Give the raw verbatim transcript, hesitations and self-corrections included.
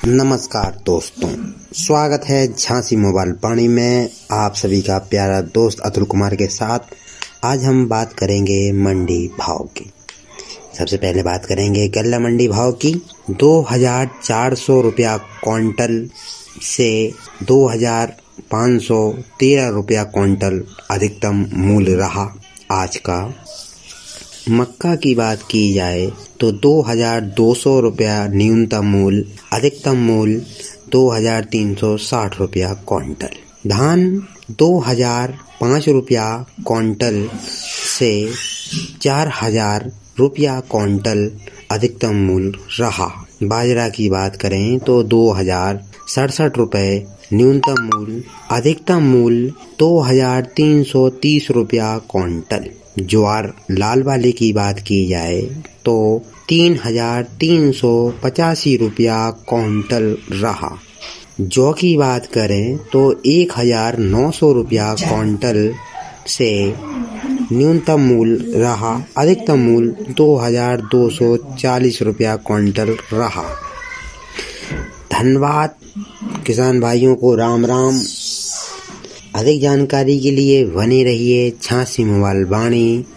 नमस्कार दोस्तों, स्वागत है झांसी मोबाइल वाणी में आप सभी का प्यारा दोस्त अतुल कुमार के साथ। आज हम बात करेंगे मंडी भाव की। सबसे पहले बात करेंगे गल्ला मंडी भाव की। दो हजार चार सौ रुपया क्विंटल से दो हजार पाँच सौ तेरह रुपया क्विंटल अधिकतम मूल्य रहा आज का। मक्का की बात की जाए तो दो हजार दो सौ रुपया न्यूनतम मूल्य, अधिकतम मूल्य दो हजार तीन सौ साठ रुपया क्विंटल। धान दो हजार पाँच रुपया क्विंटल से चार हजार रुपया क्विंटल अधिकतम मूल्य रहा। बाजरा की बात करें तो दो हजार सड़सठ रुपये न्यूनतम मूल्य, अधिकतम मूल्य दो हजार तीन सौ तीस रुपया क्विंटल। ज्वार लाल वाले की बात की जाए तो तीन हजार तीन सौ पचासी रुपया क्विंटल रहा। जौ की बात करें तो एक हजार नौ सौ रुपया क्विंटल से न्यूनतम मूल्य रहा, अधिकतम मूल्य दो हजार दो सौ चालीस रुपया क्विंटल रहा। धन्यवाद किसान भाइयों को, राम राम। अधिक जानकारी के लिए बने रहिए झांसी मोबाइल वाणी।